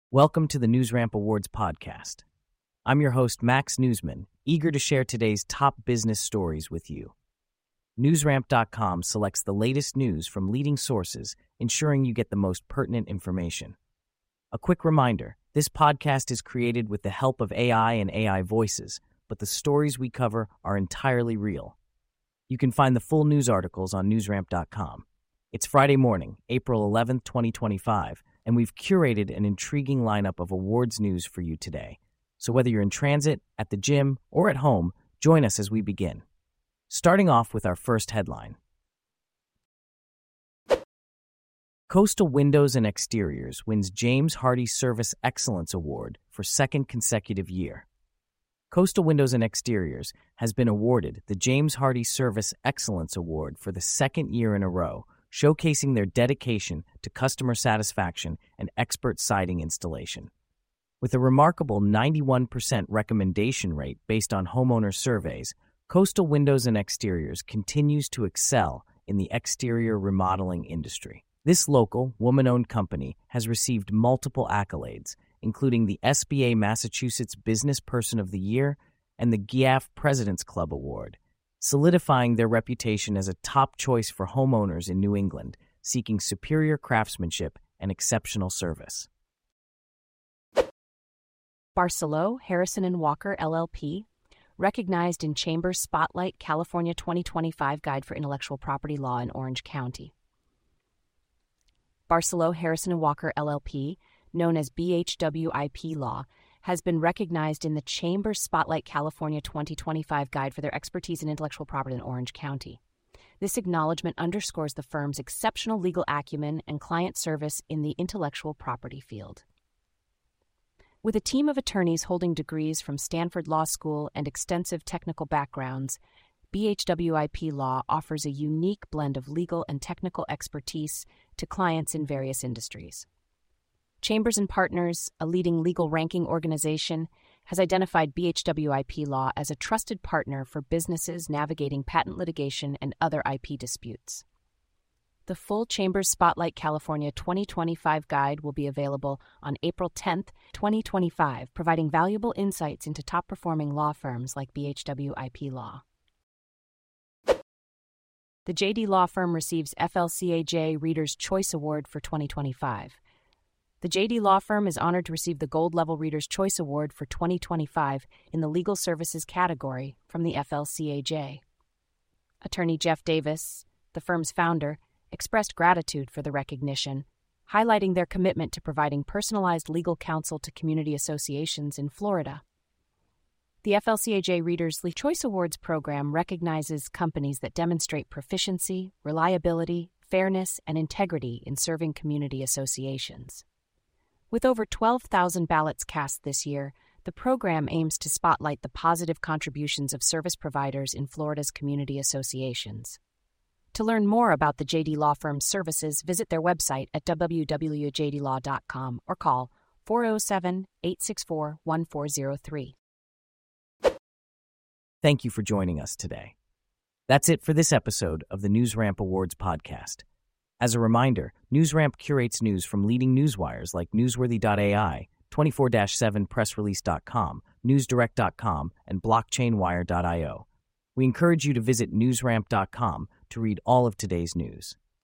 Welcome to the NewsRamp Awards podcast. I'm your host, Max Newsman, eager to share today's top business stories with you. NewsRamp.com selects the latest news from leading sources, ensuring you get the most pertinent information. A quick reminder, this podcast is created with the help of AI and AI voices, but the stories we cover are entirely real. You can find the full news articles on NewsRamp.com. It's Friday morning, April 11th, 2025, and we've curated an intriguing lineup of awards news for you today. So whether you're in transit, at the gym, or at home, join us as we begin. Starting off with our first headline. Coastal Windows and Exteriors wins James Hardie Service Excellence Award for second consecutive year. Coastal Windows and Exteriors has been awarded the James Hardie Service Excellence Award for the second year in a row, showcasing their dedication to customer satisfaction and expert siding installation. With a remarkable 91% recommendation rate based on homeowner surveys, Coastal Windows and Exteriors continues to excel in the exterior remodeling industry. This local, woman-owned company has received multiple accolades, including the SBA Massachusetts Business Person of the Year and the GIAF President's Club Award, solidifying their reputation as a top choice for homeowners in New England seeking superior craftsmanship and exceptional service. Barcelo, Harrison & Walker, LLP, recognized in Chambers Spotlight California 2025 Guide for Intellectual Property Law in Orange County. Barcelo, Harrison & Walker, LLP, known as BHWIP Law, has been recognized in the Chambers Spotlight California 2025 Guide for their expertise in intellectual property in Orange County. This acknowledgement underscores the firm's exceptional legal acumen and client service in the intellectual property field. With a team of attorneys holding degrees from Stanford Law School and extensive technical backgrounds, BHWIP Law offers a unique blend of legal and technical expertise to clients in various industries. Chambers & Partners, a leading legal ranking organization, has identified BHWIP Law as a trusted partner for businesses navigating patent litigation and other IP disputes. The full Chambers Spotlight California 2025 Guide will be available on April 10th, 2025, providing valuable insights into top-performing law firms like BHWIP Law. The JD Law Firm receives FLCAJ Reader's Choice Award for 2025. The JD Law Firm is honored to receive the Gold Level Reader's Choice Award for 2025 in the Legal Services category from the FLCAJ. Attorney Jeff Davis, the firm's founder, expressed gratitude for the recognition, highlighting their commitment to providing personalized legal counsel to community associations in Florida. The FLCAJ Reader's Choice Awards program recognizes companies that demonstrate proficiency, reliability, fairness, and integrity in serving community associations. With over 12,000 ballots cast this year, the program aims to spotlight the positive contributions of service providers in Florida's community associations. To learn more about the JD Law Firm's services, visit their website at www.jdlaw.com or call 407-864-1403. Thank you for joining us today. That's it for this episode of the NewsRamp Awards podcast. As a reminder, NewsRamp curates news from leading newswires like Newsworthy.ai, 24/7pressrelease.com, NewsDirect.com, and BlockchainWire.io. We encourage you to visit NewsRamp.com to read all of today's news.